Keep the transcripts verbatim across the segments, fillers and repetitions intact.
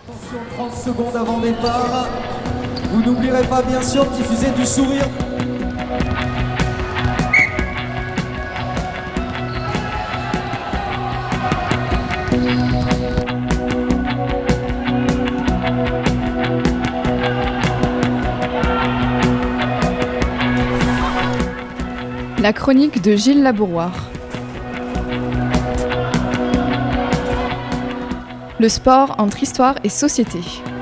Attention, trente secondes avant départ. Vous n'oublierez pas bien sûr de diffuser du sourire. La chronique de Gilles Labouroire. Le sport entre histoire et société.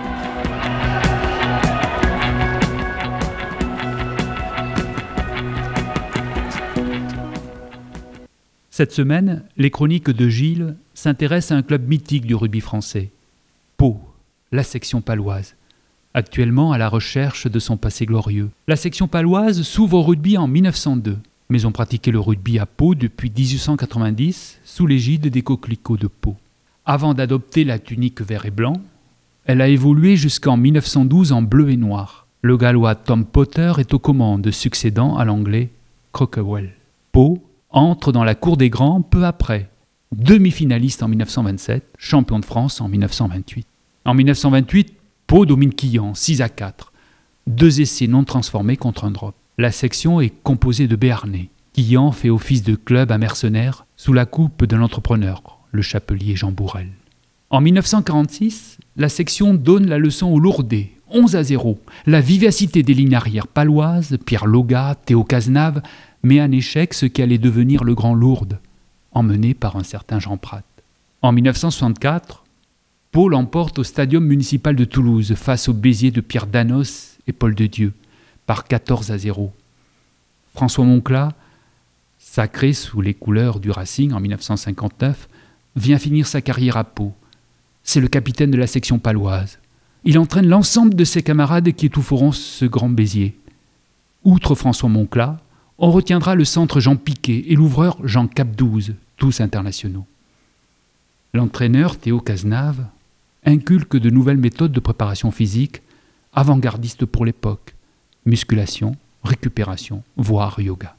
Cette semaine, les chroniques de Gilles s'intéressent à un club mythique du rugby français, Pau, la section paloise, actuellement à la recherche de son passé glorieux. La section paloise s'ouvre au rugby en mille neuf cent deux, mais ont pratiqué le rugby à Pau depuis dix-huit cent quatre-vingt-dix sous l'égide des Coquelicots de Pau. Avant d'adopter la tunique vert et blanc, elle a évolué jusqu'en mille neuf cent douze en bleu et noir. Le Gallois Tom Potter est aux commandes, succédant à l'Anglais Crockwell. Pau entre dans la cour des grands peu après, demi-finaliste en mille neuf cent vingt-sept, champion de France en mille neuf cent vingt-huit. En mille neuf cent vingt-huit, Pau domine Quillan, six à quatre. Deux essais non transformés contre un drop. La section est composée de Béarnais. Quillan fait office de club à mercenaires sous la coupe de l'entrepreneur, le chapelier Jean Bourrel. En mille neuf cent quarante-six, la section donne la leçon aux Lourdais, onze à zéro. La vivacité des lignes arrière paloises, Pierre Loga, Théo Cazenave, met en échec ce qui allait devenir le Grand Lourdes, emmené par un certain Jean Prat. En mille neuf cent soixante-quatre, Pau l'emporte au Stadium municipal de Toulouse face aux Béziers de Pierre Danos et Paul de Dieu, par quatorze à zéro. François Moncla, sacré sous les couleurs du Racing en mille neuf cent cinquante-neuf, vient finir sa carrière à Pau. C'est le capitaine de la section paloise. Il entraîne l'ensemble de ses camarades qui étoufferont ce grand Béziers. Outre François Moncla, on retiendra le centre Jean Piquet et l'ouvreur Jean Capdouze, tous internationaux. L'entraîneur Théo Cazenave inculque de nouvelles méthodes de préparation physique, avant-gardistes pour l'époque, musculation, récupération, voire yoga.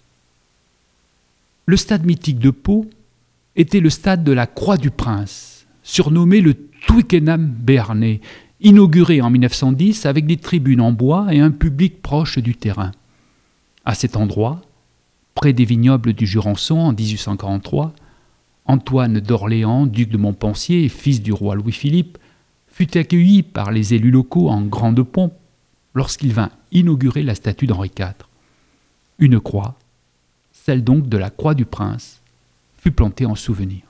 Le stade mythique de Pau était le stade de la Croix du Prince, surnommé le Twickenham béarnais, inauguré en mille neuf cent dix avec des tribunes en bois et un public proche du terrain. À cet endroit, près des vignobles du Jurançon en dix-huit cent quarante-trois, Antoine d'Orléans, duc de Montpensier et fils du roi Louis-Philippe, fut accueilli par les élus locaux en grande pompe lorsqu'il vint inaugurer la statue d'Henri quatre. Une croix, celle donc de la Croix du Prince, fut plantée en souvenir.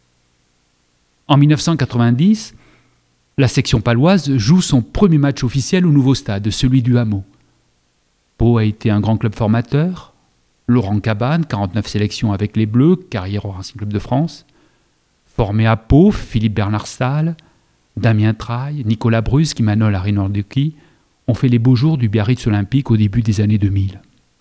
En mille neuf cent quatre-vingt-dix, la section paloise joue son premier match officiel au nouveau stade, celui du Hameau. Pau a été un grand club formateur. Laurent Cabane, quarante-neuf sélections avec les Bleus, carrière au Racing Club de France. Formé à Pau, Philippe Bernard Stahl, Damien Traille, Nicolas Brusque, Manol Arinorduki ont fait les beaux jours du Biarritz Olympique au début des années deux mille.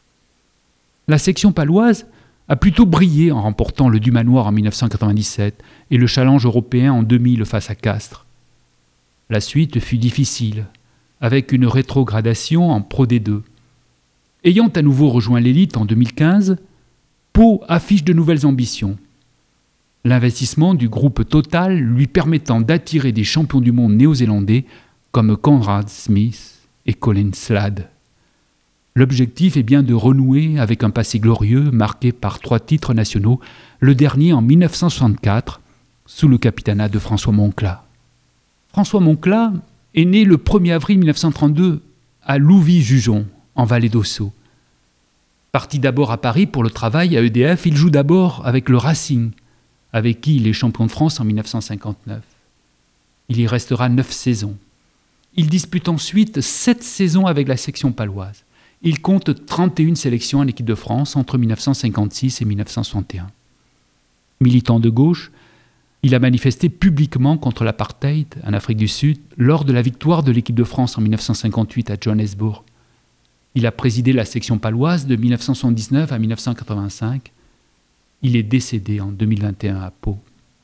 La section paloise a plutôt brillé en remportant le Dumanoir en mille neuf cent quatre-vingt-dix-sept et le Challenge européen en deux mille face à Castres. La suite fut difficile, avec une rétrogradation en Pro D deux. Ayant à nouveau rejoint l'élite en deux mille quinze, Pau affiche de nouvelles ambitions. L'investissement du groupe Total lui permettant d'attirer des champions du monde néo-zélandais comme Conrad Smith et Colin Slade. L'objectif est bien de renouer avec un passé glorieux marqué par trois titres nationaux, le dernier en mille neuf cent soixante-quatre, sous le capitanat de François Moncla. François Moncla est né le premier avril mille neuf cent trente-deux à Louvy-Jugeon, en Vallée d'Ossau. Parti d'abord à Paris pour le travail à E D F, il joue d'abord avec le Racing, avec qui il est champion de France en mille neuf cent cinquante-neuf. Il y restera neuf saisons. Il dispute ensuite sept saisons avec la section paloise. Il compte trente et une sélections en équipe de France entre mille neuf cent cinquante-six et mille neuf cent soixante et un. Militant de gauche, il a manifesté publiquement contre l'apartheid en Afrique du Sud lors de la victoire de l'équipe de France en mille neuf cent cinquante-huit à Johannesburg. Il a présidé la section paloise de mille neuf cent soixante-dix-neuf à mille neuf cent quatre-vingt-cinq. Il est décédé en deux mille vingt et un à Pau.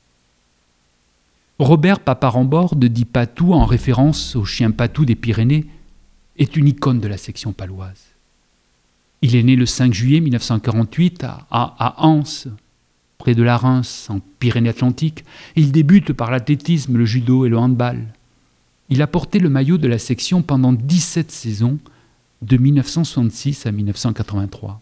Robert Paparamborde, dit Patou en référence au chien Patou des Pyrénées, est une icône de la section paloise. Il est né le cinq juillet mille neuf cent quarante-huit à, à, à Anse, près de la Reims, en Pyrénées-Atlantiques. Il débute par l'athlétisme, le judo et le handball. Il a porté le maillot de la section pendant dix-sept saisons, de mille neuf cent soixante-six à mille neuf cent quatre-vingt-trois.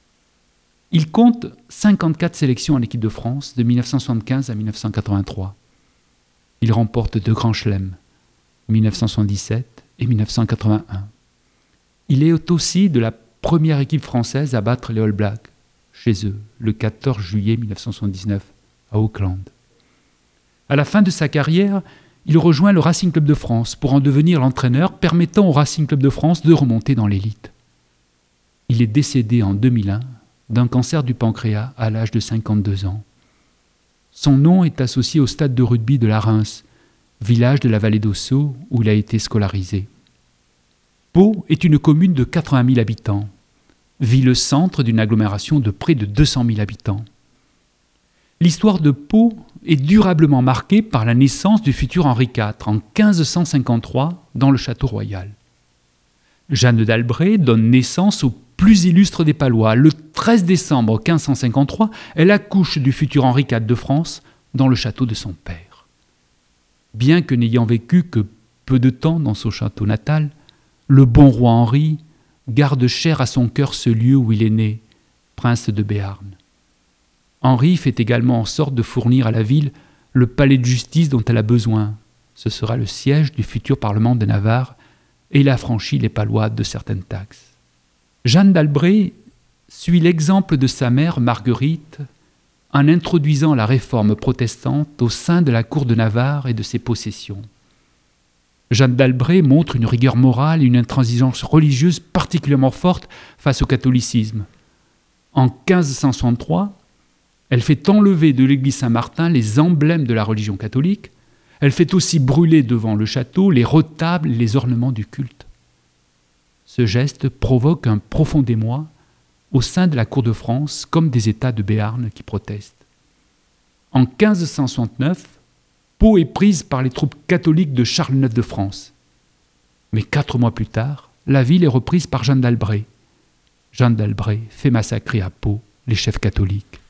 Il compte cinquante-quatre sélections en équipe de France, de mille neuf cent soixante-quinze à mille neuf cent quatre-vingt-trois. Il remporte deux grands chelems, mille neuf cent soixante-dix-sept et mille neuf cent quatre-vingt-un. Il est aussi de la première équipe française à battre les All Blacks, chez eux, le quatorze juillet mille neuf cent soixante-dix-neuf, à Auckland. À la fin de sa carrière, il rejoint le Racing Club de France pour en devenir l'entraîneur, permettant au Racing Club de France de remonter dans l'élite. Il est décédé en deux mille un d'un cancer du pancréas à l'âge de cinquante-deux ans. Son nom est associé au stade de rugby de la Reims, village de la vallée d'Ossau où il a été scolarisé. Pau est une commune de quatre-vingt mille habitants, ville-centre d'une agglomération de près de deux cent mille habitants. L'histoire de Pau est durablement marquée par la naissance du futur Henri quatre en quinze cent cinquante-trois dans le château royal. Jeanne d'Albret donne naissance au plus illustre des Palois. Le treize décembre quinze cent cinquante-trois, elle accouche du futur Henri quatre de France dans le château de son père. Bien que n'ayant vécu que peu de temps dans son château natal, le bon roi Henri garde cher à son cœur ce lieu où il est né, prince de Béarn. Henri fait également en sorte de fournir à la ville le palais de justice dont elle a besoin. Ce sera le siège du futur Parlement de Navarre et il affranchit les Palois de certaines taxes. Jeanne d'Albret suit l'exemple de sa mère Marguerite en introduisant la réforme protestante au sein de la cour de Navarre et de ses possessions. Jeanne d'Albret montre une rigueur morale et une intransigeance religieuse particulièrement forte face au catholicisme. En quinze cent soixante-trois, elle fait enlever de l'église Saint-Martin les emblèmes de la religion catholique. Elle fait aussi brûler devant le château les retables et les ornements du culte. Ce geste provoque un profond émoi au sein de la cour de France comme des États de Béarn qui protestent. En quinze cent soixante-neuf, Pau est prise par les troupes catholiques de Charles neuf de France. Mais quatre mois plus tard, la ville est reprise par Jeanne d'Albret. Jeanne d'Albret fait massacrer à Pau les chefs catholiques.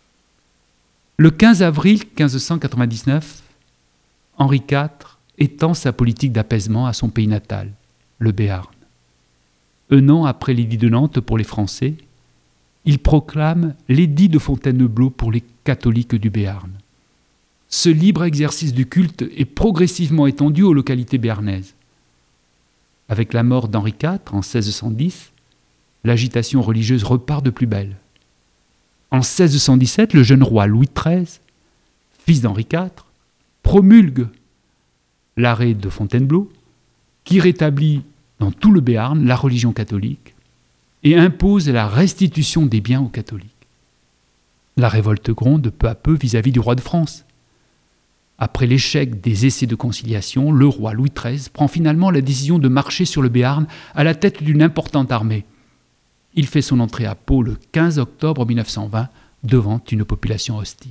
Le quinze avril quinze cent quatre-vingt-dix-neuf, Henri quatre étend sa politique d'apaisement à son pays natal, le Béarn. Un an après l'édit de Nantes pour les Français, il proclame l'édit de Fontainebleau pour les catholiques du Béarn. Ce libre exercice du culte est progressivement étendu aux localités béarnaises. Avec la mort d'Henri quatre en seize cent dix, l'agitation religieuse repart de plus belle. En seize cent dix-sept, le jeune roi Louis treize, fils d'Henri quatre, promulgue l'arrêt de Fontainebleau qui rétablit dans tout le Béarn la religion catholique et impose la restitution des biens aux catholiques. La révolte gronde peu à peu vis-à-vis du roi de France. Après l'échec des essais de conciliation, le roi Louis treize prend finalement la décision de marcher sur le Béarn à la tête d'une importante armée. Il fait son entrée à Pau le quinze octobre mille neuf cent vingt devant une population hostile.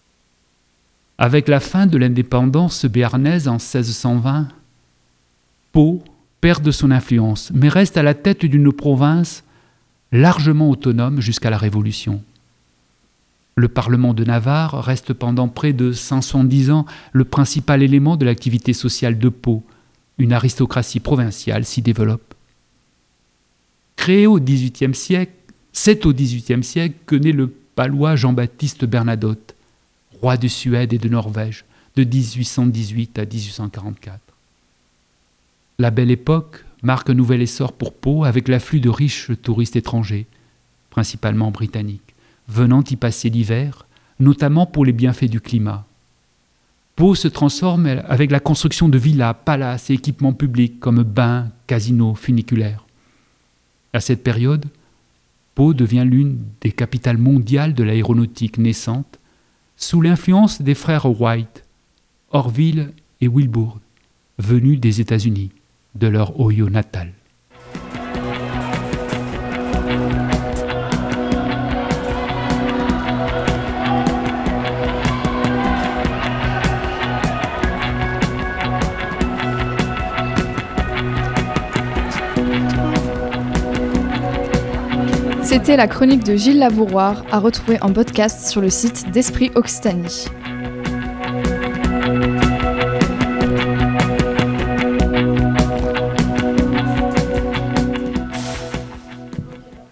Avec la fin de l'indépendance béarnaise en seize cent vingt, Pau perd de son influence, mais reste à la tête d'une province largement autonome jusqu'à la Révolution. Le Parlement de Navarre reste pendant près de cent soixante-dix ans le principal élément de l'activité sociale de Pau. Une aristocratie provinciale s'y développe. Créé au dix-huitième siècle, c'est au dix-huitième siècle que naît le Palois Jean-Baptiste Bernadotte, roi de Suède et de Norvège, de dix-huit cent dix-huit à dix-huit cent quarante-quatre. La Belle Époque marque un nouvel essor pour Pau avec l'afflux de riches touristes étrangers, principalement britanniques, venant y passer l'hiver, notamment pour les bienfaits du climat. Pau se transforme avec la construction de villas, palaces et équipements publics comme bains, casinos, funiculaires. À cette période, Pau devient l'une des capitales mondiales de l'aéronautique naissante, sous l'influence des frères Wright, Orville et Wilbur, venus des États-Unis, de leur Ohio natal. C'était la chronique de Gilles Labouroir à retrouver en podcast sur le site d'Esprit Occitanie.